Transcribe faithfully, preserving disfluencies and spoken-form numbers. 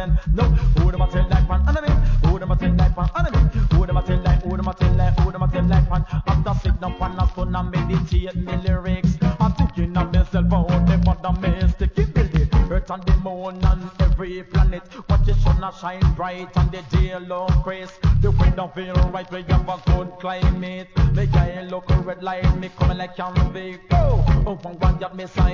then. No, who them a tell like pan enemy? Who them a tell like pan enemy? Who them a tell like? Who them a tell like? Who them a tell like pan? After signal pan a stone and meditate me lyrics. I'm thinking of myself how the mother may sticky building. Earth and the moon and every planet. Watch the sun a shine bright and the day long grace. The weather feel right, we have a good climate. Make I look red light, me coming like canvas. Oh, oh, one got me sign.